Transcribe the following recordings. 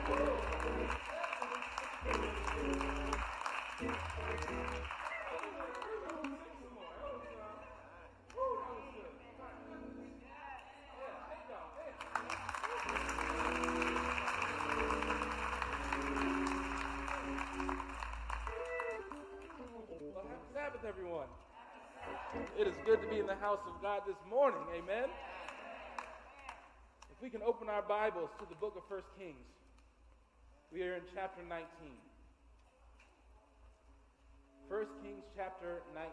Sabbath, everyone. It is good to be in the house of God this morning. Amen. If we can open our Bibles to the book of 1 Kings. We are in chapter 19. 1 Kings chapter 19.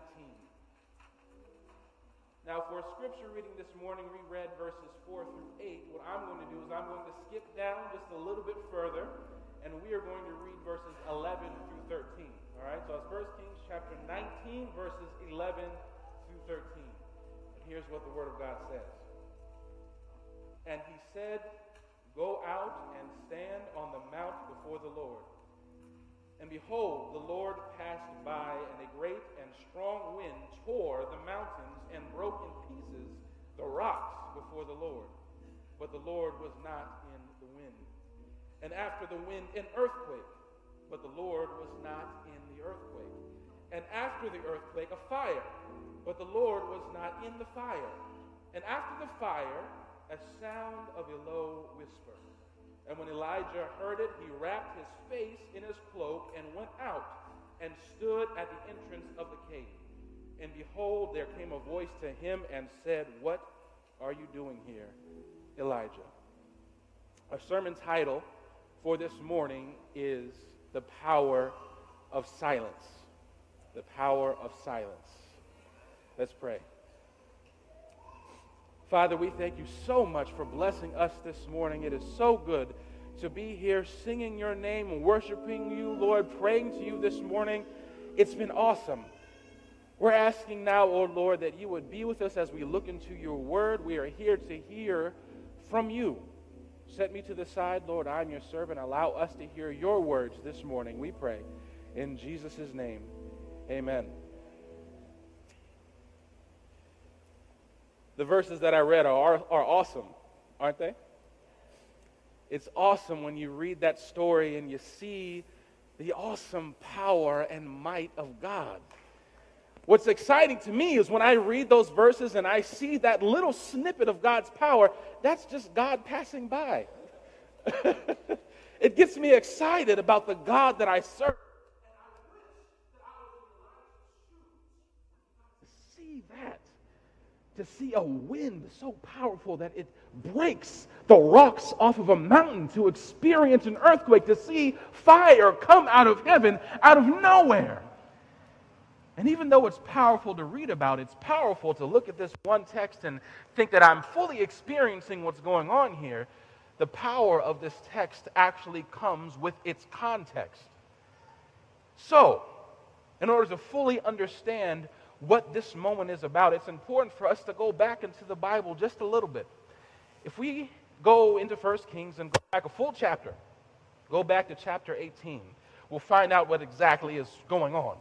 Now, for scripture reading this morning, we read verses 4 through 8. What I'm going to do is I'm going to skip down just a little bit further, and we are going to read verses 11 through 13. All right, so it's 1 Kings chapter 19, verses 11 through 13. And here's what the Word of God says. And he said, "Go out and stand on the mount before the Lord. And behold, the Lord passed by, and a great and strong wind tore the mountains and broke in pieces the rocks before the Lord. But the Lord was not in the wind. And after the wind, an earthquake. But the Lord was not in the earthquake. And after the earthquake, a fire. But the Lord was not in the fire. And after the fire, a sound of a low whisper. And when Elijah heard it, he wrapped his face in his cloak and went out and stood at the entrance of the cave. And behold, there came a voice to him and said, 'What are you doing here, Elijah?'" Our sermon title for this morning is "The Power of Silence." The power of silence. Let's pray. Father, we thank you so much for blessing us this morning. It is so good to be here singing your name and worshiping you, Lord, praying to you this morning. It's been awesome. We're asking now, oh Lord, that you would be with us as we look into your word. We are here to hear from you. Set me to the side, Lord. I'm your servant. Allow us to hear your words this morning, we pray. In Jesus' name, amen. The verses that I read are awesome, aren't they? It's awesome when you read that story and you see the awesome power and might of God. What's exciting to me is when I read those verses and I see that little snippet of God's power, that's just God passing by. It gets me excited about the God that I serve. And I wish that I was in Elijah's shoes to see that. To see a wind so powerful that it breaks the rocks off of a mountain, to experience an earthquake, to see fire come out of heaven, out of nowhere. And even though it's powerful to read about, it's powerful to look at this one text and think that I'm fully experiencing what's going on here. The power of this text actually comes with its context. So, in order to fully understand what this moment is about, it's important for us to go back into the Bible just a little bit. If we go into 1 Kings and go back a full chapter, go back to chapter 18, we'll find out what exactly is going on.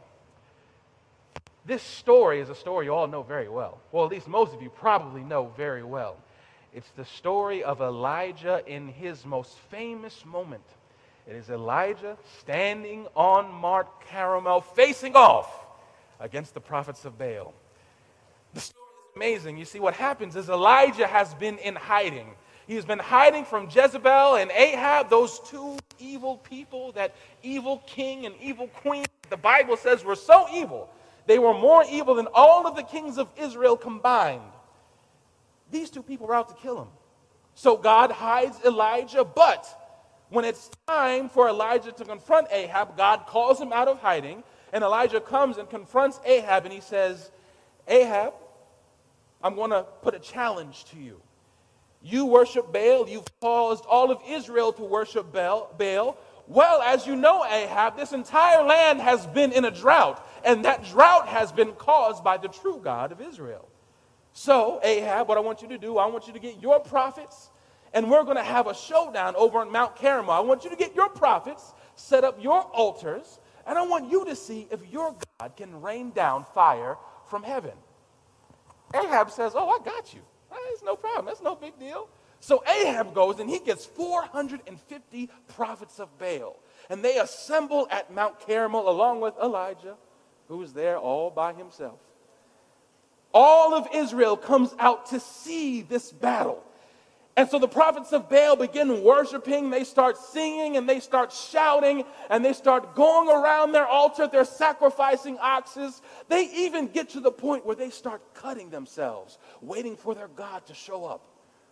This story is a story you all know very well. Well, at least most of you probably know very well. It's the story of Elijah in his most famous moment. It is Elijah standing on Mount Carmel facing off against the prophets of Baal. The story is amazing. You see, what happens is Elijah has been in hiding. He has been hiding from Jezebel and Ahab, those two evil people, that evil king and evil queen. The Bible says were so evil. They were more evil than all of the kings of Israel combined. These two people were out to kill him. So God hides Elijah, but when it's time for Elijah to confront Ahab, God calls him out of hiding, and Elijah comes and confronts Ahab, and he says, "Ahab, I'm going to put a challenge to you. You worship Baal. You've caused all of Israel to worship Baal. Well, as you know, Ahab, this entire land has been in a drought, and that drought has been caused by the true God of Israel. So, Ahab, what I want you to do, I want you to get your prophets, and we're going to have a showdown over on Mount Carmel. I want you to get your prophets, set up your altars, and I want you to see if your God can rain down fire from heaven." Ahab says, "Oh, I got you. It's no problem. That's no big deal." So Ahab goes and he gets 450 prophets of Baal. And they assemble at Mount Carmel along with Elijah, who is there all by himself. All of Israel comes out to see this battle. And so the prophets of Baal begin worshiping. They start singing and they start shouting and they start going around their altar. They're sacrificing oxen. They even get to the point where they start cutting themselves, waiting for their God to show up.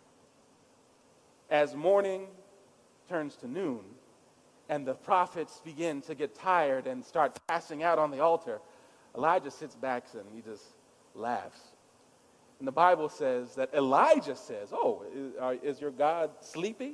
As morning turns to noon and the prophets begin to get tired and start passing out on the altar, Elijah sits back and he just laughs. And the Bible says that Elijah says, "Oh, is your God sleepy?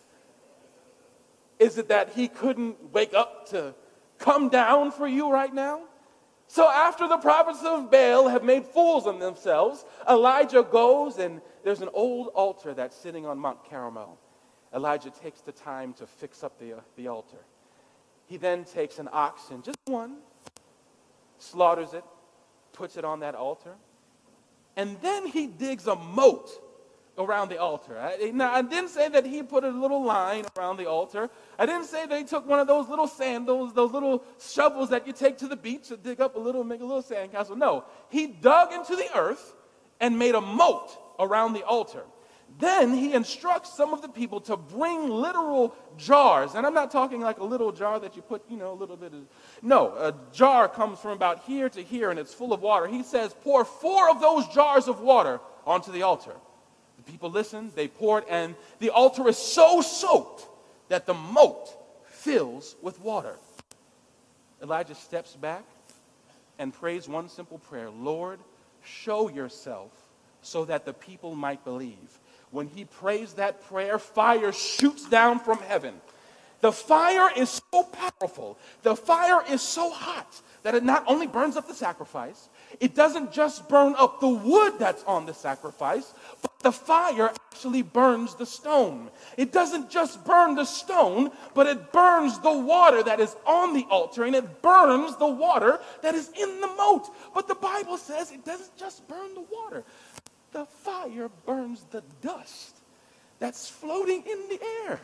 Is it that he couldn't wake up to come down for you right now?" So after the prophets of Baal have made fools of themselves, Elijah goes and there's an old altar that's sitting on Mount Carmel. Elijah takes the time to fix up the altar. He then takes an oxen, just one, slaughters it, puts it on that altar, and then he digs a moat around the altar. Now, I didn't say that he put a little line around the altar. I didn't say that he took one of those little sandals, those little shovels that you take to the beach to dig up make a little sandcastle. No, he dug into the earth and made a moat around the altar. Then he instructs some of the people to bring literal jars. And I'm not talking like a little jar that you put, a little bit of... No, a jar comes from about here to here and it's full of water. He says, pour 4 of those jars of water onto the altar. The people listen, they pour it, and the altar is so soaked that the moat fills with water. Elijah steps back and prays one simple prayer: "Lord, show yourself so that the people might believe." When he prays that prayer, fire shoots down from heaven. The fire is so powerful, the fire is so hot that it not only burns up the sacrifice, it doesn't just burn up the wood that's on the sacrifice, but the fire actually burns the stone. It doesn't just burn the stone, but it burns the water that is on the altar, and it burns the water that is in the moat. But the Bible says it doesn't just burn the water. The fire burns the dust that's floating in the air.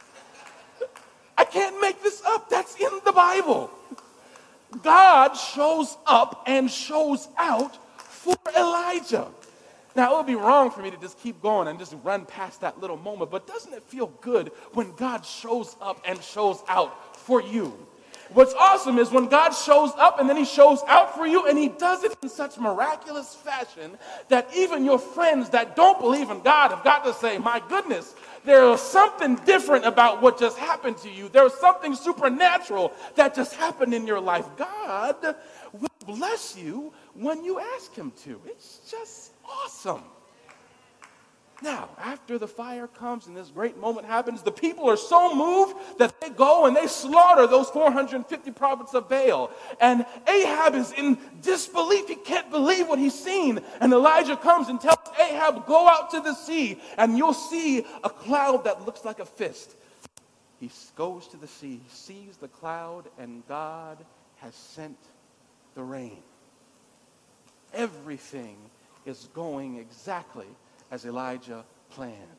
I can't make this up. That's in the Bible. God shows up and shows out for Elijah. Now, it would be wrong for me to just keep going and just run past that little moment, but doesn't it feel good when God shows up and shows out for you? What's awesome is when God shows up and then he shows out for you, and he does it in such miraculous fashion that even your friends that don't believe in God have got to say, "My goodness, there's something different about what just happened to you. There's something supernatural that just happened in your life." God will bless you when you ask him to. It's just awesome. Now, after the fire comes and this great moment happens, the people are so moved that they go and they slaughter those 450 prophets of Baal. And Ahab is in disbelief. He can't believe what he's seen. And Elijah comes and tells Ahab, "Go out to the sea and you'll see a cloud that looks like a fist." He goes to the sea, sees the cloud, and God has sent the rain. Everything is going exactly as Elijah planned.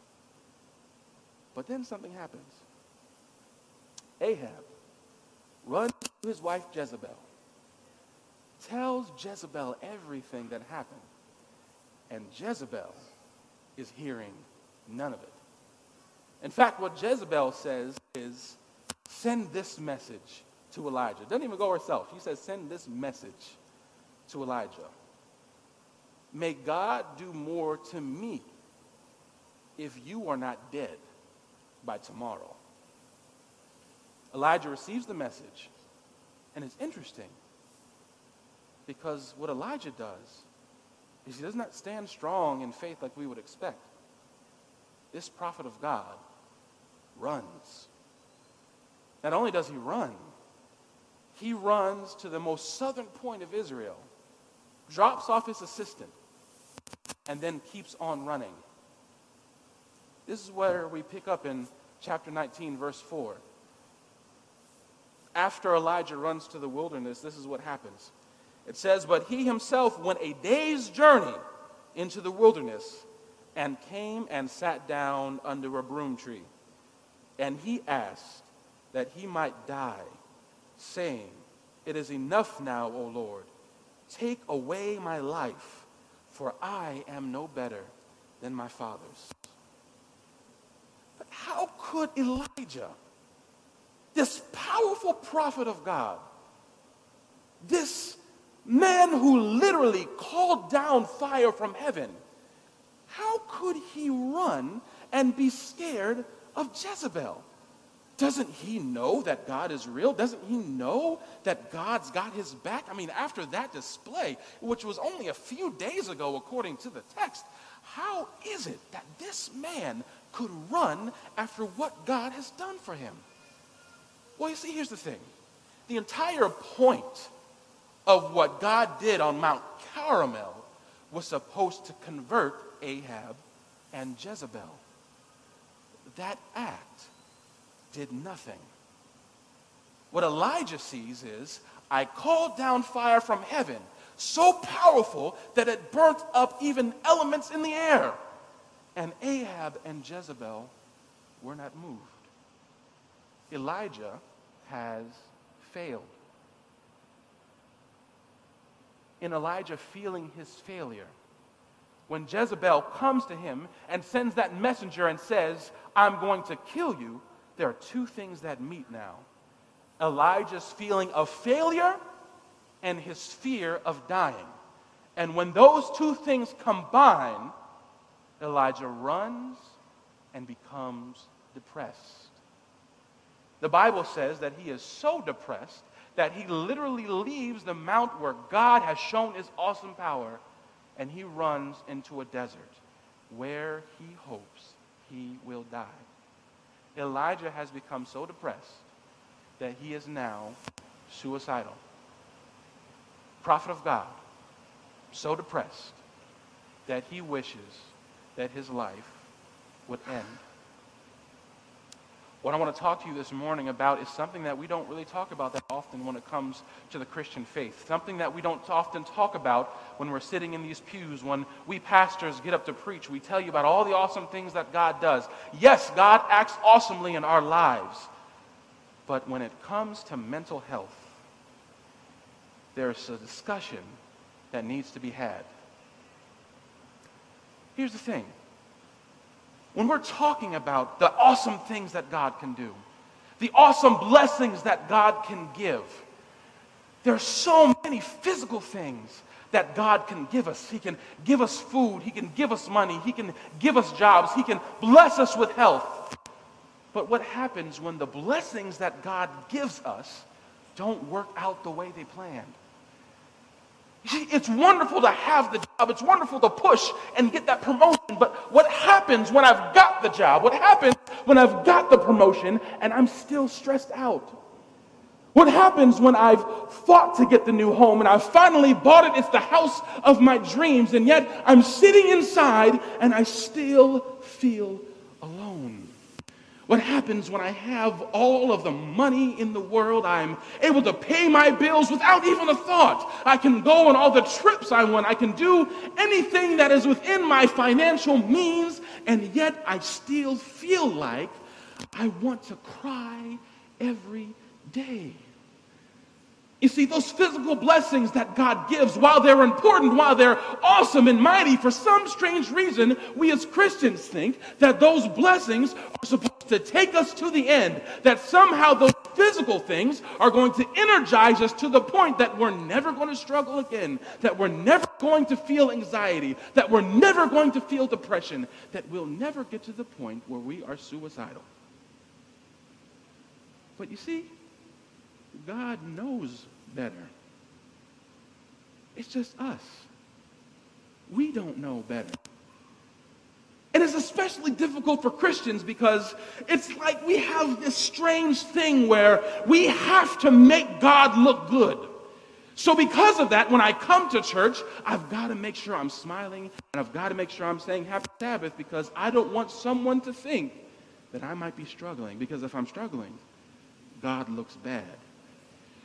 But then something happens. Ahab runs to his wife Jezebel, tells Jezebel everything that happened, and Jezebel is hearing none of it. In fact, what Jezebel says is, "Send this message to Elijah." Doesn't even go herself. She says, "Send this message to Elijah. May God do more to me if you are not dead by tomorrow." Elijah receives the message, and it's interesting because what Elijah does is he does not stand strong in faith like we would expect. This prophet of God runs. Not only does he runs to the most southern point of Israel, drops off his assistant, and then keeps on running. This is where we pick up in chapter 19, verse 4. After Elijah runs to the wilderness, this is what happens. It says, "But he himself went a day's journey into the wilderness and came and sat down under a broom tree. And he asked that he might die, saying, "It is enough now, O Lord. Take away my life, for I am no better than my fathers." But how could Elijah, this powerful prophet of God, this man who literally called down fire from heaven, how could he run and be scared of Jezebel? Doesn't he know that God is real? Doesn't he know that God's got his back? I mean, after that display, which was only a few days ago according to the text, how is it that this man could run after what God has done for him? Well, you see, here's the thing. The entire point of what God did on Mount Carmel was supposed to convert Ahab and Jezebel. That act did nothing. What Elijah sees is, I called down fire from heaven, so powerful that it burnt up even elements in the air. And Ahab and Jezebel were not moved. Elijah has failed. In Elijah feeling his failure, when Jezebel comes to him and sends that messenger and says, "I'm going to kill you," there are two things that meet now. Elijah's feeling of failure and his fear of dying. And when those two things combine, Elijah runs and becomes depressed. The Bible says that he is so depressed that he literally leaves the mount where God has shown his awesome power, and he runs into a desert where he hopes he will die. Elijah has become so depressed that he is now suicidal. Prophet of God, so depressed that he wishes that his life would end. What I want to talk to you this morning about is something that we don't really talk about that often when it comes to the Christian faith. Something that we don't often talk about when we're sitting in these pews, when we pastors get up to preach. We tell you about all the awesome things that God does. Yes, God acts awesomely in our lives. But when it comes to mental health, there's a discussion that needs to be had. Here's the thing. When we're talking about the awesome things that God can do, the awesome blessings that God can give, there are so many physical things that God can give us. He can give us food. He can give us money. He can give us jobs. He can bless us with health. But what happens when the blessings that God gives us don't work out the way they planned? You see, it's wonderful to have the job. It's wonderful to push and get that promotion. But what happens when I've got the job? What happens when I've got the promotion and I'm still stressed out? What happens when I've fought to get the new home and I've finally bought it? It's the house of my dreams, and yet I'm sitting inside and I still feel alone. What happens when I have all of the money in the world? I'm able to pay my bills without even a thought. I can go on all the trips I want. I can do anything that is within my financial means, and yet I still feel like I want to cry every day. You see, those physical blessings that God gives, while they're important, while they're awesome and mighty, for some strange reason, we as Christians think that those blessings are supposed to take us to the end, that somehow those physical things are going to energize us to the point that we're never going to struggle again, that we're never going to feel anxiety, that we're never going to feel depression, that we'll never get to the point where we are suicidal. But you see, God knows better. It's just us. We don't know better. And it's especially difficult for Christians because it's like we have this strange thing where we have to make God look good. So because of that, when I come to church, I've got to make sure I'm smiling, and I've got to make sure I'm saying Happy Sabbath, because I don't want someone to think that I might be struggling, because if I'm struggling, God looks bad.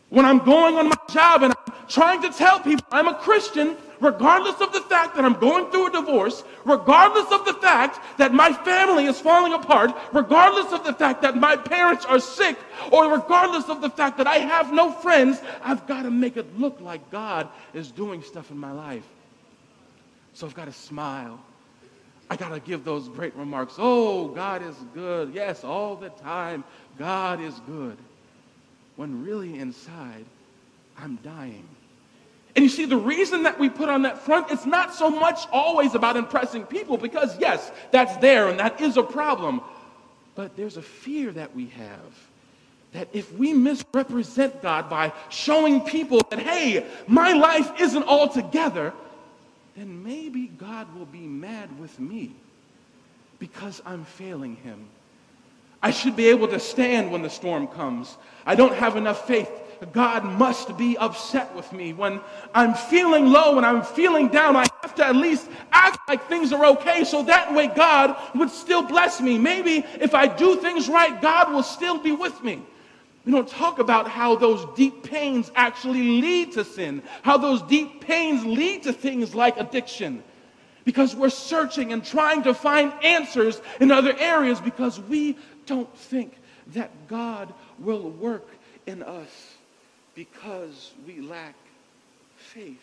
When I'm going on my job and I'm trying to tell people I'm a Christian, regardless of the fact that I'm going through a divorce, regardless of the fact that my family is falling apart, regardless of the fact that my parents are sick, or regardless of the fact that I have no friends, I've got to make it look like God is doing stuff in my life. So I've got to smile. I got to give those great remarks. Oh, God is good. Yes, all the time, God is good. When really inside, I'm dying. And you see, the reason that we put on that front, it's not so much always about impressing people, because yes, that's there and that is a problem. But there's a fear that we have that if we misrepresent God by showing people that, hey, my life isn't all together, then maybe God will be mad with me because I'm failing him. I should be able to stand when the storm comes. I don't have enough faith. God must be upset with me. When I'm feeling low, when I'm feeling down, I have to at least act like things are okay, so that way God would still bless me. Maybe if I do things right, God will still be with me. We don't talk about how those deep pains actually lead to sin, how those deep pains lead to things like addiction. Because we're searching and trying to find answers in other areas because we don't think that God will work in us because we lack faith.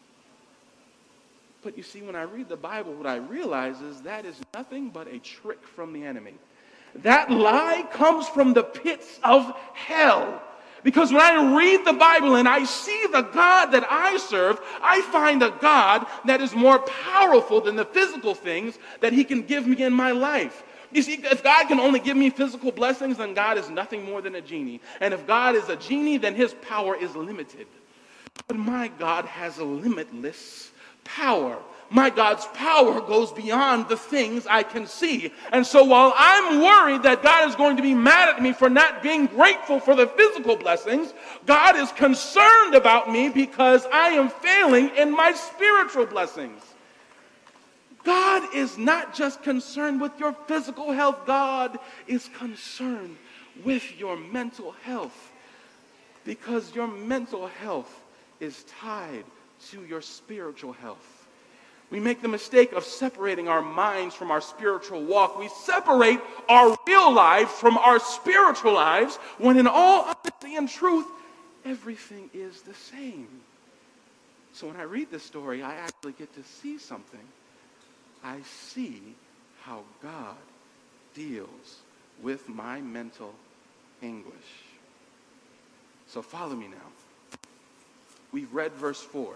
But you see, when I read the Bible, what I realize is that is nothing but a trick from the enemy. That lie comes from the pits of hell. Because when I read the Bible and I see the God that I serve, I find a God that is more powerful than the physical things that he can give me in my life. You see, if God can only give me physical blessings, then God is nothing more than a genie. And if God is a genie, then his power is limited. But my God has a limitless power. My God's power goes beyond the things I can see. And so while I'm worried that God is going to be mad at me for not being grateful for the physical blessings, God is concerned about me because I am failing in my spiritual blessings. God is not just concerned with your physical health. God is concerned with your mental health, because your mental health is tied to your spiritual health. We make the mistake of separating our minds from our spiritual walk. We separate our real lives from our spiritual lives, when in all honesty and truth, everything is the same. So when I read this story, I actually get to see something. I see how God deals with my mental anguish. So follow me now. We've read verse 4.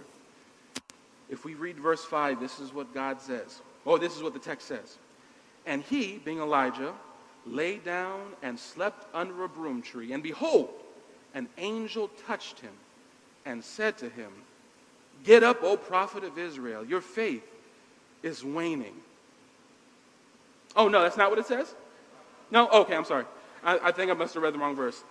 If we read verse 5, this is what God says. Oh, this is what the text says. And he, being Elijah, lay down and slept under a broom tree. And behold, an angel touched him and said to him, "Get up, O prophet of Israel. Your faith is waning." Oh, no, that's not what it says? No? Okay, I'm sorry. I think I must have read the wrong verse.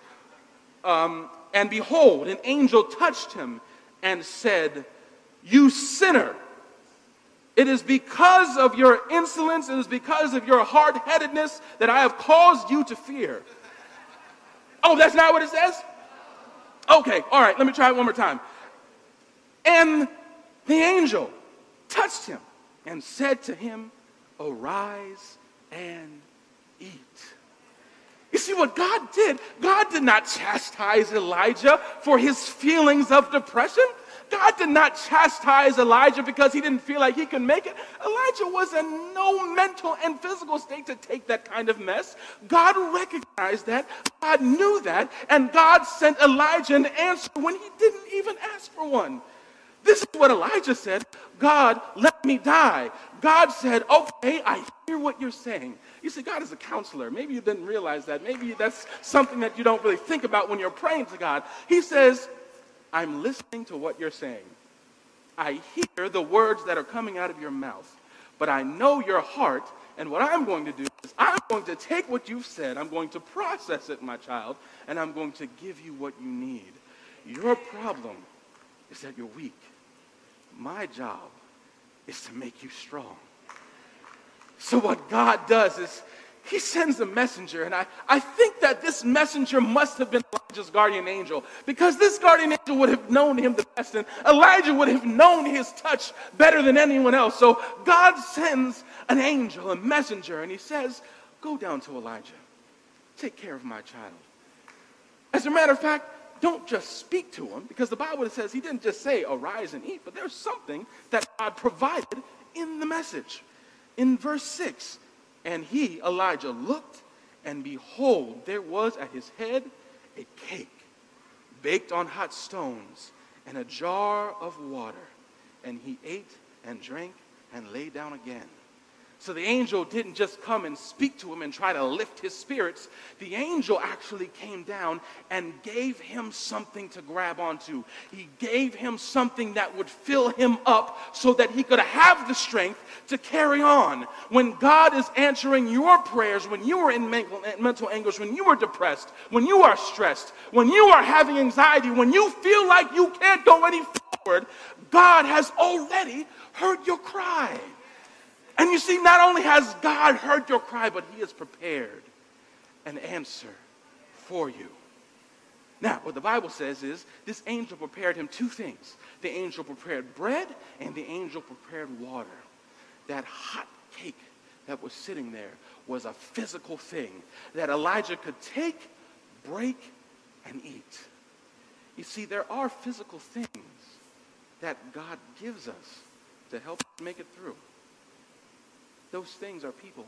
And behold, an angel touched him and said, "You sinner, it is because of your insolence, it is because of your hard-headedness that I have caused you to fear." Oh, that's not what it says? Okay, all right, let me try it one more time. And the angel touched him and said to him, "Arise and eat." You see what God did? God did not chastise Elijah for his feelings of depression. God did not chastise Elijah because he didn't feel like he could make it. Elijah was in no mental and physical state to take that kind of mess. God recognized that. God knew that. And God sent Elijah an answer when he didn't even ask for one. This is what Elijah said. "God, let me die." God said, "Okay, I hear what you're saying." You see, God is a counselor. Maybe you didn't realize that. Maybe that's something that you don't really think about when you're praying to God. He says, "I'm listening to what you're saying. I hear the words that are coming out of your mouth. But I know your heart, and what I'm going to do is I'm going to take what you've said, I'm going to process it, my child, and I'm going to give you what you need. Your problem is that you're weak. My job is to make you strong." So what God does is he sends a messenger, and I think that this messenger must have been Elijah's guardian angel, because this guardian angel would have known him the best, and Elijah would have known his touch better than anyone else. So God sends an angel, a messenger, and he says, go down to Elijah. Take care of my child. As a matter of fact, don't just speak to him, because the Bible says he didn't just say, arise and eat, but there's something that God provided in the message. In verse 6, and he, Elijah, looked, and behold, there was at his head a cake baked on hot stones and a jar of water. And he ate and drank and lay down again. So the angel didn't just come and speak to him and try to lift his spirits. The angel actually came down and gave him something to grab onto. He gave him something that would fill him up so that he could have the strength to carry on. When God is answering your prayers, when you are in mental anguish, when you are depressed, when you are stressed, when you are having anxiety, when you feel like you can't go any forward, God has already heard your cry. And you see, not only has God heard your cry, but he has prepared an answer for you. Now, what the Bible says is, this angel prepared him two things. The angel prepared bread, and the angel prepared water. That hot cake that was sitting there was a physical thing that Elijah could take, break, and eat. You see, there are physical things that God gives us to help us make it through. Those things are people.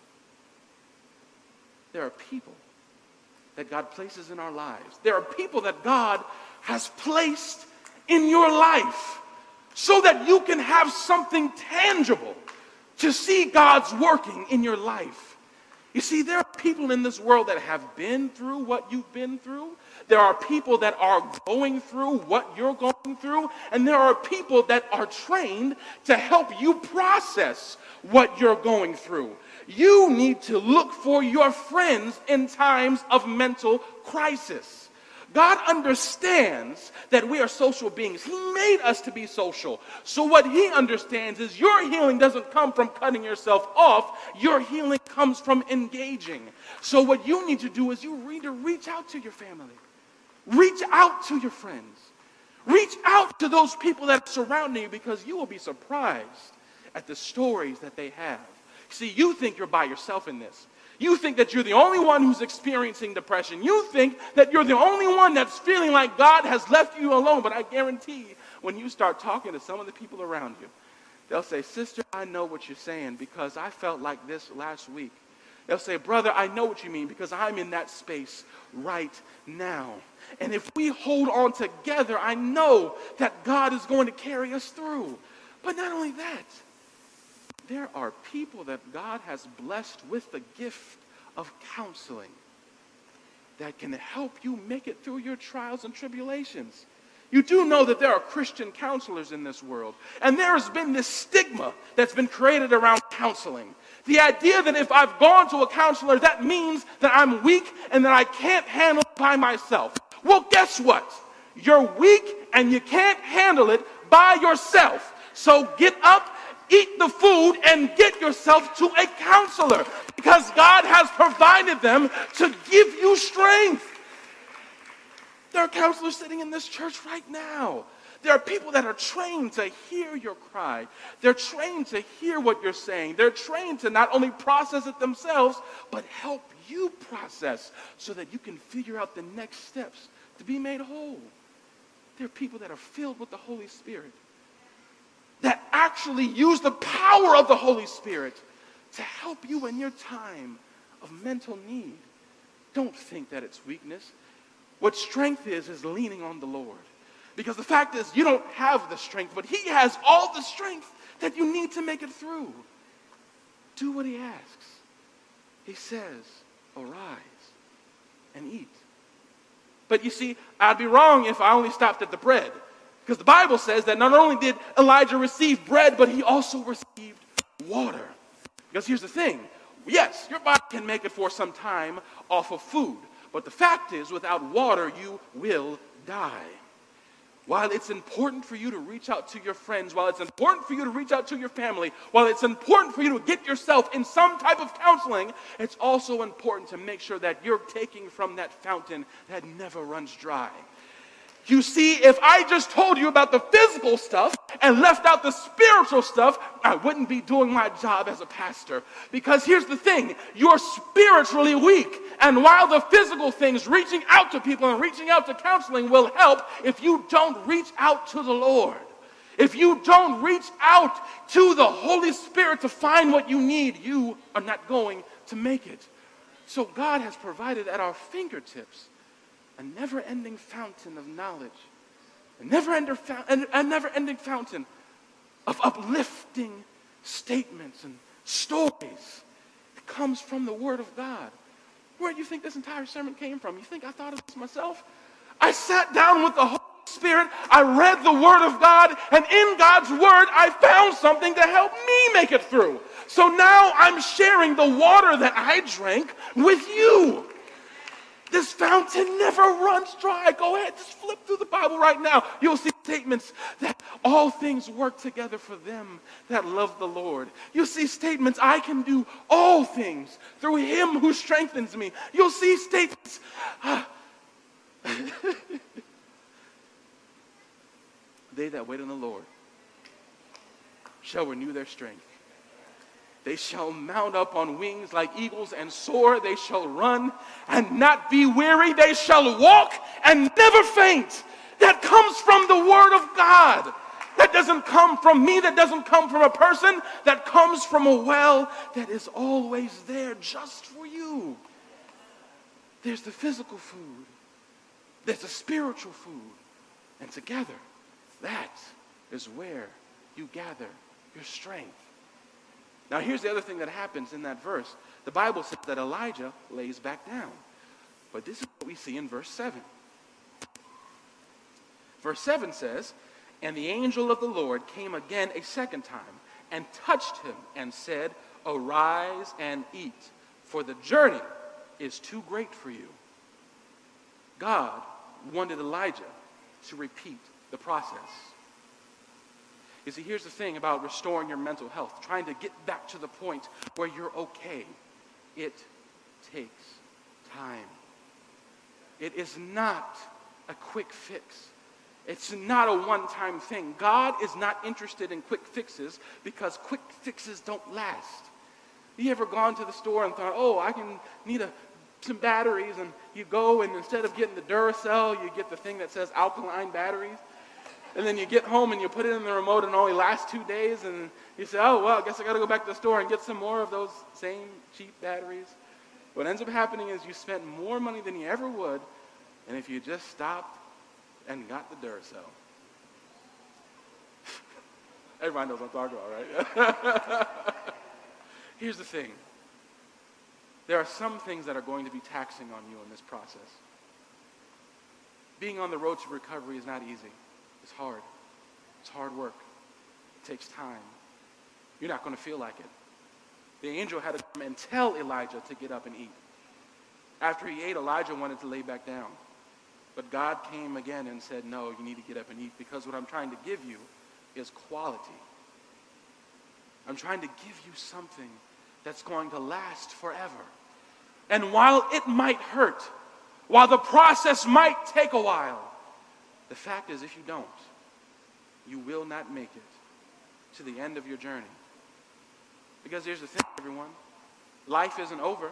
There are people that God places in our lives. There are people that God has placed in your life so that you can have something tangible to see God's working in your life. You see, there are people in this world that have been through what you've been through. There are people that are going through what you're going through. And there are people that are trained to help you process what you're going through. You need to look for your friends in times of mental crisis. God understands that we are social beings. He made us to be social. So what he understands is your healing doesn't come from cutting yourself off. Your healing comes from engaging. So what you need to do is you need to reach out to your family. Reach out to your friends. Reach out to those people that are surrounding you, because you will be surprised at the stories that they have. See, you think you're by yourself in this. You think that you're the only one who's experiencing depression. You think that you're the only one that's feeling like God has left you alone. But I guarantee when you start talking to some of the people around you, they'll say, sister, I know what you're saying because I felt like this last week. They'll say, brother, I know what you mean because I'm in that space right now. And if we hold on together, I know that God is going to carry us through. But not only that, there are people that God has blessed with the gift of counseling that can help you make it through your trials and tribulations. You do know that there are Christian counselors in this world. And there has been this stigma that's been created around counseling. The idea that if I've gone to a counselor, that means that I'm weak and that I can't handle it by myself. Well, guess what? You're weak and you can't handle it by yourself. So get up, eat the food, and get yourself to a counselor, because God has provided them to give you strength. There are counselors sitting in this church right now. There are people that are trained to hear your cry. They're trained to hear what you're saying. They're trained to not only process it themselves, but help you process so that you can figure out the next steps to be made whole. There are people that are filled with the Holy Spirit that actually use the power of the Holy Spirit to help you in your time of mental need. Don't think that it's weakness. What strength is leaning on the Lord. Because the fact is, you don't have the strength, but he has all the strength that you need to make it through. Do what he asks. He says, arise and eat. But you see, I'd be wrong if I only stopped at the bread. Because the Bible says that not only did Elijah receive bread, but he also received water. Because here's the thing. Yes, your body can make it for some time off of food. But the fact is, without water, you will die. while it's important for you to reach out to your friends, while it's important for you to reach out to your family, while it's important for you to get yourself in some type of counseling, it's also important to make sure that you're taking from that fountain that never runs dry. You see, if I just told you about the physical stuff and left out the spiritual stuff, I wouldn't be doing my job as a pastor. Because here's the thing, you're spiritually weak. And while the physical things, reaching out to people and reaching out to counseling will help, if you don't reach out to the Lord, if you don't reach out to the Holy Spirit to find what you need, you are not going to make it. So God has provided at our fingertips a never-ending fountain of knowledge, a never-ending fountain of uplifting statements and stories. It comes from the Word of God. Where do you think this entire sermon came from? You think I thought of this myself? I sat down with the Holy Spirit, I read the Word of God, and in God's Word I found something to help me make it through. So now I'm sharing the water that I drank with you. This fountain never runs dry. Go ahead, just flip through the Bible right now. You'll see statements that all things work together for them that love the Lord. You'll see statements, I can do all things through him who strengthens me. You'll see statements, they that wait on the Lord shall renew their strength. They shall mount up on wings like eagles and soar. They shall run and not be weary. They shall walk and never faint. That comes from the Word of God. That doesn't come from me. That doesn't come from a person. That comes from a well that is always there just for you. There's the physical food. There's the spiritual food. And together, that is where you gather your strength. Now, here's the other thing that happens in that verse. The Bible says that Elijah lays back down. But this is what we see in verse 7. Verse 7 says, and the angel of the Lord came again a second time and touched him and said, arise and eat, for the journey is too great for you. God wanted Elijah to repeat the process. You see, here's the thing about restoring your mental health, trying to get back to the point where you're okay. It takes time. It is not a quick fix. It's not a one-time thing. God is not interested in quick fixes because quick fixes don't last. You ever gone to the store and thought, oh, I can need some batteries, and you go and instead of getting the Duracell, you get the thing that says alkaline batteries? And then you get home and you put it in the remote and it only lasts 2 days, and you say, oh, well, I guess I got to go back to the store and get some more of those same cheap batteries. What ends up happening is you spent more money than you ever would, and if you just stopped and got the Duracell. Everybody knows what I'm talking about, right? Here's the thing. There are some things that are going to be taxing on you in this process. Being on the road to recovery is not easy. It's hard. It's hard work. It takes time. You're not going to feel like it. The angel had to come and tell Elijah to get up and eat. After he ate, Elijah wanted to lay back down. But God came again and said, no, you need to get up and eat, because what I'm trying to give you is quality. I'm trying to give you something that's going to last forever. And while it might hurt, while the process might take a while, the fact is, if you don't, you will not make it to the end of your journey. Because here's the thing, everyone. Life isn't over.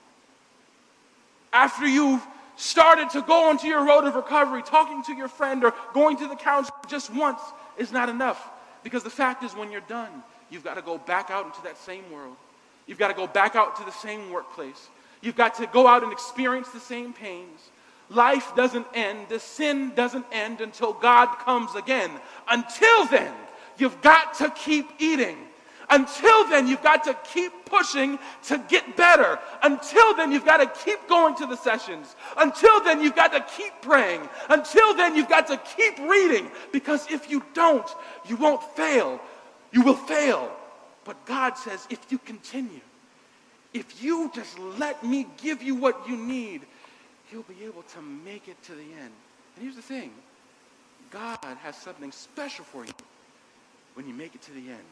After you've started to go onto your road of recovery, talking to your friend or going to the counselor just once is not enough. Because the fact is, when you're done, you've got to go back out into that same world. You've got to go back out to the same workplace. You've got to go out and experience the same pains. Life doesn't end. The sin doesn't end until God comes again. Until then, you've got to keep eating. Until then, you've got to keep pushing to get better. Until then, you've got to keep going to the sessions. Until then, you've got to keep praying. Until then, you've got to keep reading. Because if you don't, you won't fail. You will fail. But God says, if you continue, if you just let me give you what you need, you'll be able to make it to the end. And here's the thing. God has something special for you when you make it to the end.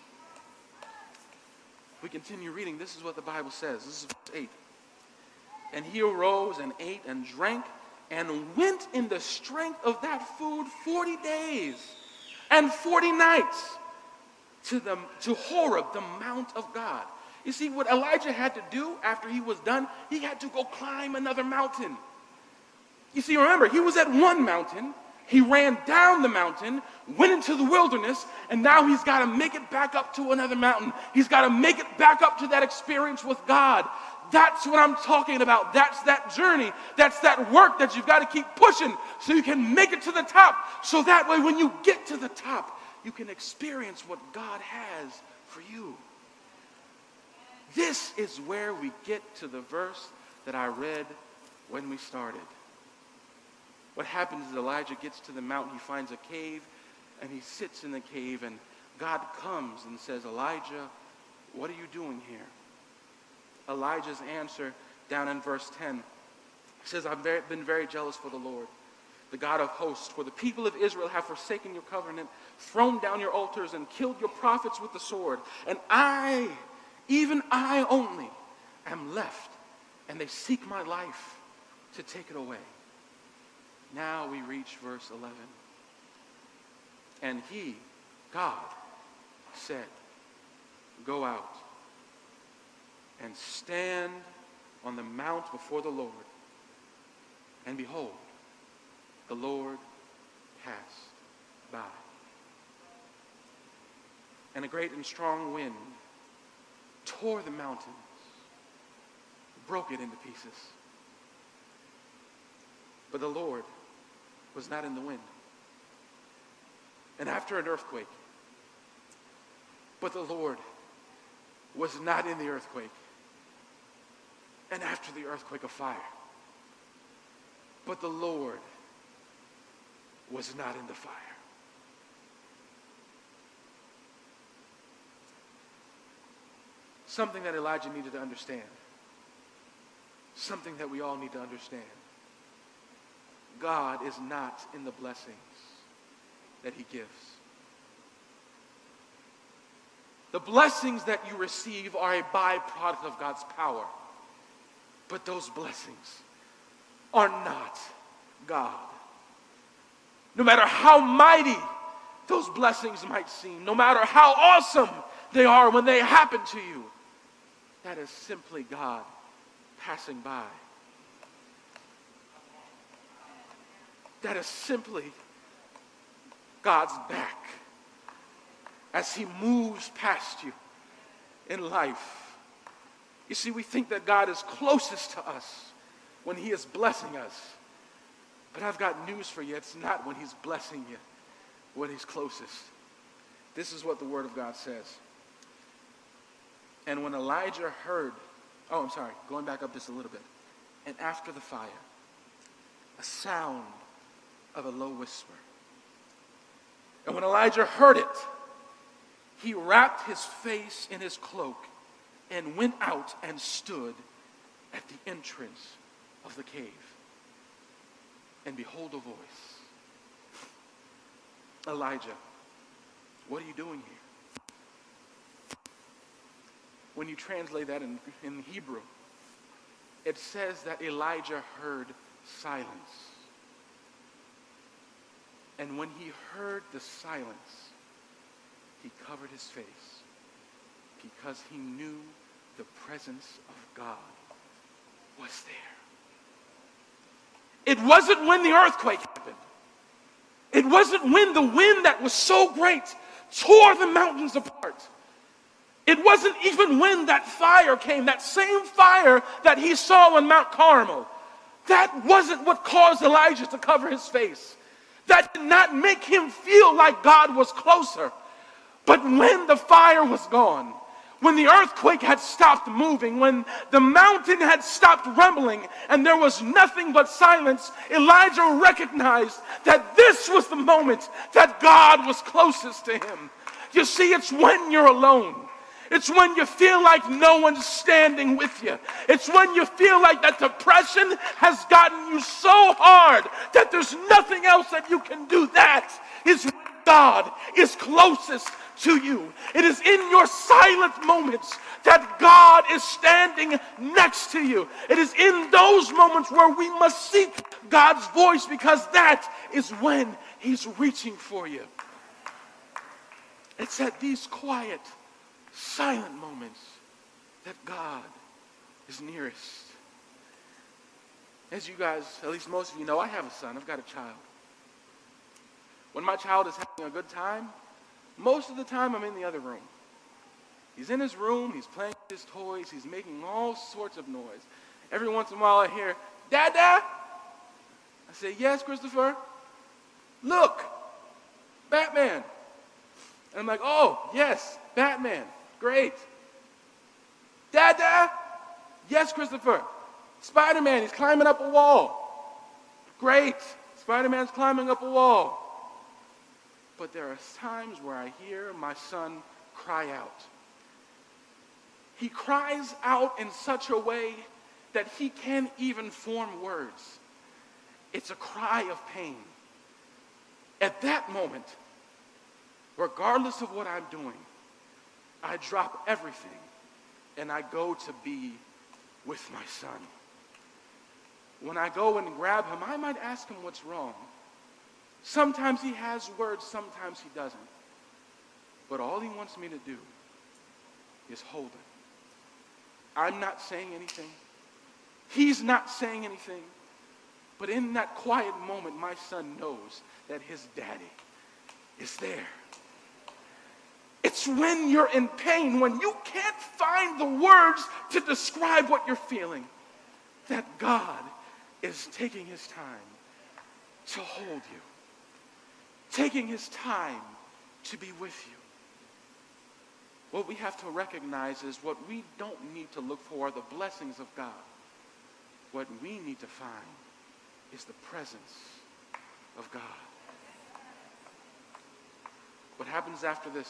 We continue reading. This is what the Bible says. This is verse 8. And he arose and ate and drank and went in the strength of that food 40 days and 40 nights to Horeb, the mount of God. You see, what Elijah had to do after he was done, he had to go climb another mountain. You see, remember, he was at one mountain. He ran down the mountain, went into the wilderness, and now he's got to make it back up to another mountain. He's got to make it back up to that experience with God. That's what I'm talking about. That's that journey. That's that work that you've got to keep pushing so you can make it to the top. So that way when you get to the top, you can experience what God has for you. This is where we get to the verse that I read when we started. What happens is Elijah gets to the mountain, he finds a cave, and he sits in the cave, and God comes and says, Elijah, what are you doing here? Elijah's answer down in verse 10 says, I've been very jealous for the Lord, the God of hosts, for the people of Israel have forsaken your covenant, thrown down your altars, and killed your prophets with the sword. And I, even I only, am left, and they seek my life to take it away. Now we reach verse 11. And he, God, said, go out and stand on the mount before the Lord. And behold, the Lord passed by. And a great and strong wind tore the mountains, broke it into pieces. But the Lord was not in the wind. And after an earthquake, but the Lord was not in the earthquake. And after the earthquake, a fire. But the Lord was not in the fire. Something that Elijah needed to understand. Something that we all need to understand. God is not in the blessings that he gives. The blessings that you receive are a byproduct of God's power. But those blessings are not God. No matter how mighty those blessings might seem, no matter how awesome they are when they happen to you, that is simply God passing by. That is simply God's back as he moves past you in life. You see, we think that God is closest to us when he is blessing us. But I've got news for you. It's not when he's blessing you when he's closest. This is what the Word of God says. And when Elijah heard, going back up just a little bit. And after the fire, a sound of a low whisper. And when Elijah heard it, he wrapped his face in his cloak and went out and stood at the entrance of the cave. And behold, a voice. Elijah, what are you doing here? When you translate that in Hebrew, it says that Elijah heard silence. And when he heard the silence, he covered his face because he knew the presence of God was there. It wasn't when the earthquake happened. It wasn't when the wind that was so great tore the mountains apart. It wasn't even when that fire came, that same fire that he saw on Mount Carmel. That wasn't what caused Elijah to cover his face. That did not make him feel like God was closer. But when the fire was gone, when the earthquake had stopped moving, when the mountain had stopped rumbling, and there was nothing but silence, Elijah recognized that this was the moment that God was closest to him. You see, it's when you're alone. It's when you feel like no one's standing with you. It's when you feel like that depression has gotten you so hard that there's nothing else that you can do. That is when God is closest to you. It is in your silent moments that God is standing next to you. It is in those moments where we must seek God's voice, because that is when He's reaching for you. It's at these quiet, silent moments that God is nearest. As you guys, at least most of you know, I have a son. I've got a child. When my child is having a good time, most of the time I'm in the other room. He's in his room, he's playing with his toys, he's making all sorts of noise. Every once in a while I hear, "Dada?" I say, "Yes, Christopher." "Look, Batman." And I'm like, "Oh, yes, Batman. Great." "Dada?" "Yes, Christopher. Spider-Man, he's climbing up a wall." "Great. Spider-Man's climbing up a wall." But there are times where I hear my son cry out. He cries out in such a way that he can't even form words. It's a cry of pain. At that moment, regardless of what I'm doing, I drop everything and I go to be with my son. When I go and grab him, I might ask him what's wrong. Sometimes he has words, sometimes he doesn't. But all he wants me to do is hold him. I'm not saying anything. He's not saying anything. But in that quiet moment, my son knows that his daddy is there. It's when you're in pain, when you can't find the words to describe what you're feeling, that God is taking His time to hold you, taking His time to be with you. What we have to recognize is what we don't need to look for are the blessings of God. What we need to find is the presence of God. What happens after this?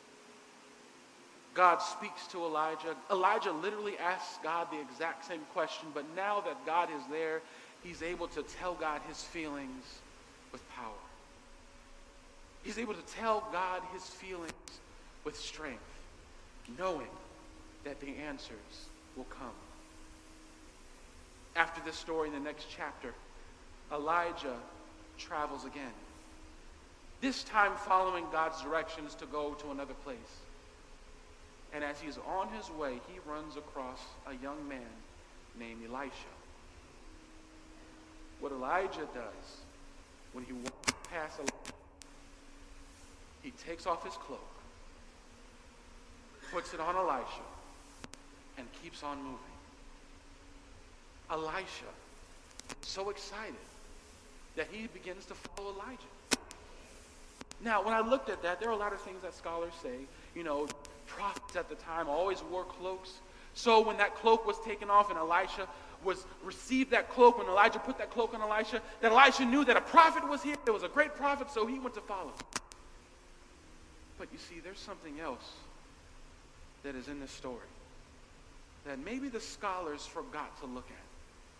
God speaks to Elijah. Elijah literally asks God the exact same question, but now that God is there, he's able to tell God his feelings with power. He's able to tell God his feelings with strength, knowing that the answers will come. After this story, in the next chapter, Elijah travels again. This time following God's directions to go to another place. And as he's on his way, he runs across a young man named Elisha. What Elijah does when he walks past Elijah, he takes off his cloak, puts it on Elisha, and keeps on moving. Elisha is so excited that he begins to follow Elijah. Now, when I looked at that, there are a lot of things that scholars say. Prophets at the time always wore cloaks. So when that cloak was taken off and Elisha received that cloak, when Elijah put that cloak on Elisha, that Elisha knew that a prophet was here. There was a great prophet, so he went to follow. But you see, there's something else that is in this story that maybe the scholars forgot to look at.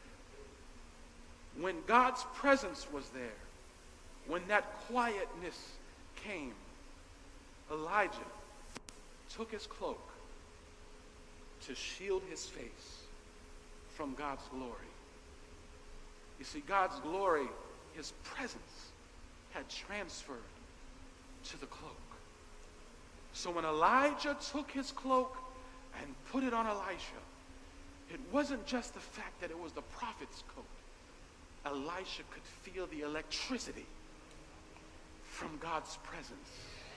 When God's presence was there, when that quietness came, Elijah took his cloak to shield his face from God's glory. You see, God's glory, his presence, had transferred to the cloak. So when Elijah took his cloak and put it on Elisha, it wasn't just the fact that it was the prophet's coat. Elisha could feel the electricity from God's presence.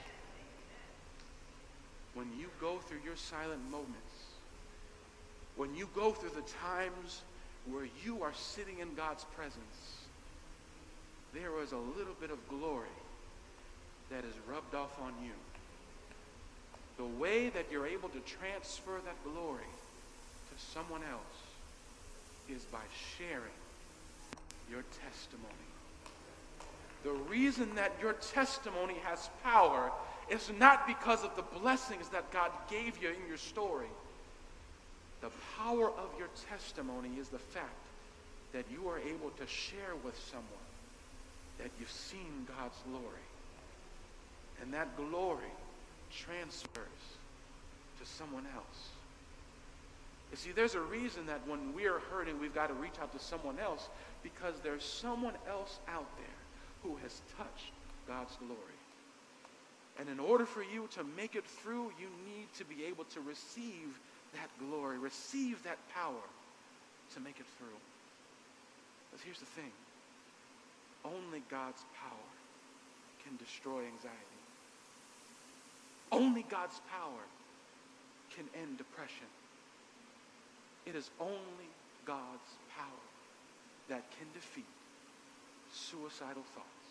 When you go through your silent moments, when you go through the times where you are sitting in God's presence, there is a little bit of glory that is rubbed off on you. The way that you're able to transfer that glory to someone else is by sharing your testimony. The reason that your testimony has power It's not because of the blessings that God gave you in your story. The power of your testimony is the fact that you are able to share with someone that you've seen God's glory. And that glory transfers to someone else. You see, there's a reason that when we're hurting, we've got to reach out to someone else, because there's someone else out there who has touched God's glory. And in order for you to make it through, you need to be able to receive that glory, receive that power to make it through. Because here's the thing. Only God's power can destroy anxiety. Only God's power can end depression. It is only God's power that can defeat suicidal thoughts.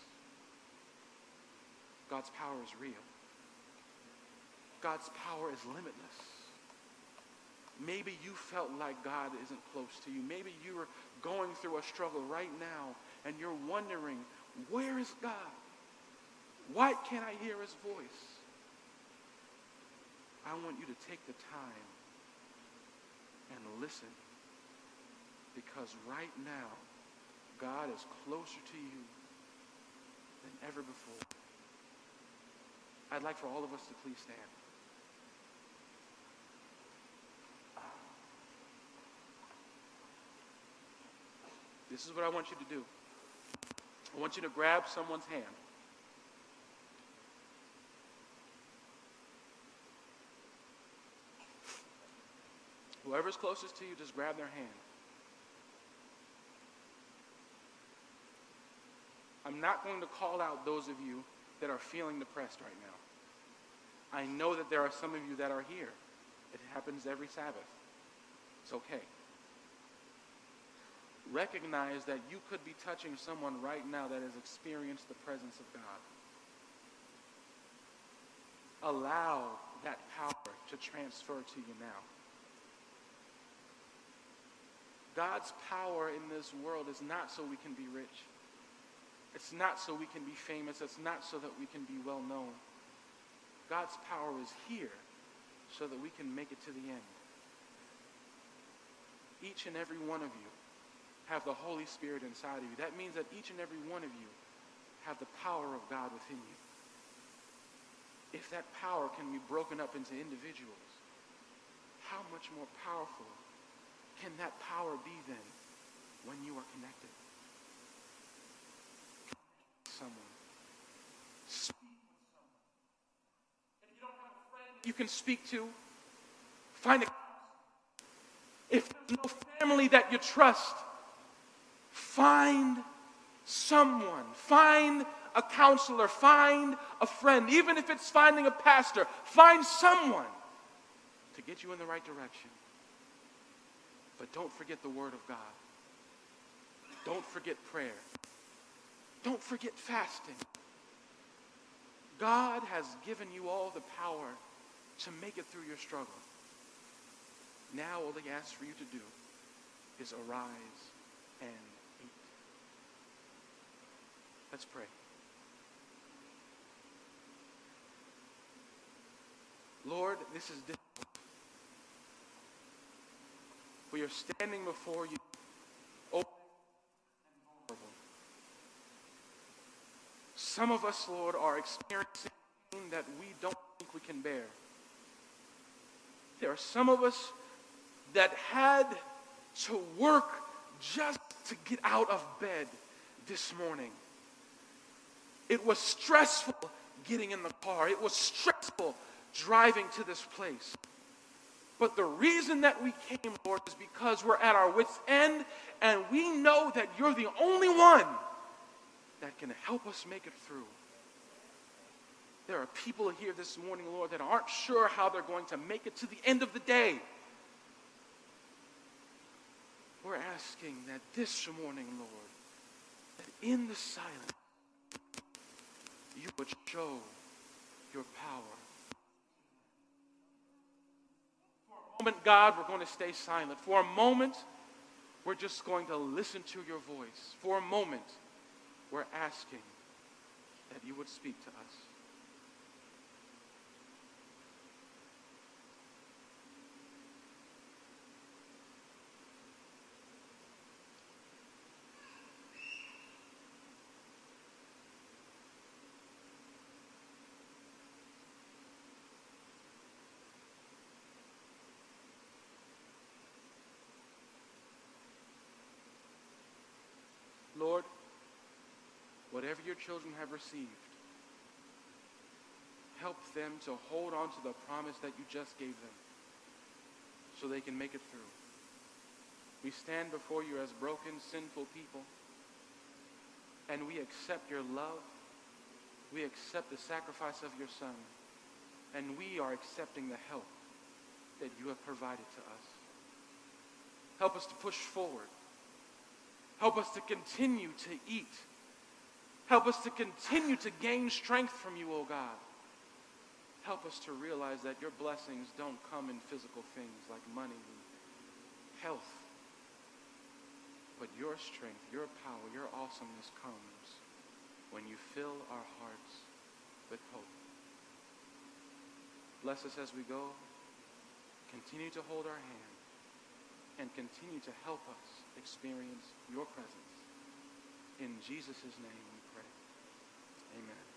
God's power is real. God's power is limitless. Maybe you felt like God isn't close to you. Maybe you are going through a struggle right now and you're wondering, where is God? Why can't I hear his voice? I want you to take the time and listen, because right now God is closer to you than ever before. I'd like for all of us to please stand. This is what I want you to do. I want you to grab someone's hand. Whoever's closest to you, just grab their hand. I'm not going to call out those of you that are feeling depressed right now. I know that there are some of you that are here. It happens every Sabbath. It's okay. Recognize that you could be touching someone right now that has experienced the presence of God. Allow that power to transfer to you now. God's power in this world is not so we can be rich. It's not so we can be famous. It's not so that we can be well known. God's power is here so that we can make it to the end. Each and every one of you have the Holy Spirit inside of you. That means that each and every one of you have the power of God within you. If that power can be broken up into individuals, how much more powerful can that power be then when you are connected? Someone. Speak with someone. If you don't have a friend you can speak to, find a counselor. If there's no family that you trust, find someone. Find a counselor. Find a friend. Even if it's finding a pastor, find someone to get you in the right direction. But don't forget the Word of God. Don't forget prayer. Don't forget fasting. God has given you all the power to make it through your struggle. Now all he asks for you to do is arise and eat. Let's pray. Lord, this is difficult. We are standing before you, open and vulnerable. Some of us, Lord, are experiencing pain that we don't think we can bear. There are some of us that had to work just to get out of bed this morning. It was stressful getting in the car. It was stressful driving to this place. But the reason that we came, Lord, is because we're at our wits' end, and we know that you're the only one that can help us make it through. There are people here this morning, Lord, that aren't sure how they're going to make it to the end of the day. We're asking that this morning, Lord, that in the silence, you would show your power. Moment, God, we're going to stay silent. For a moment, we're just going to listen to your voice. For a moment, we're asking that you would speak to us. Lord, whatever your children have received, help them to hold on to the promise that you just gave them so they can make it through. We stand before you as broken, sinful people, and we accept your love. We accept the sacrifice of your Son, and we are accepting the help that you have provided to us. Help us to push forward. Help us to continue to eat. Help us to continue to gain strength from you, O God. Help us to realize that your blessings don't come in physical things like money and health, but your strength, your power, your awesomeness comes when you fill our hearts with hope. Bless us as we go. Continue to hold our hand and continue to help us experience your presence. In Jesus' name we pray. Amen.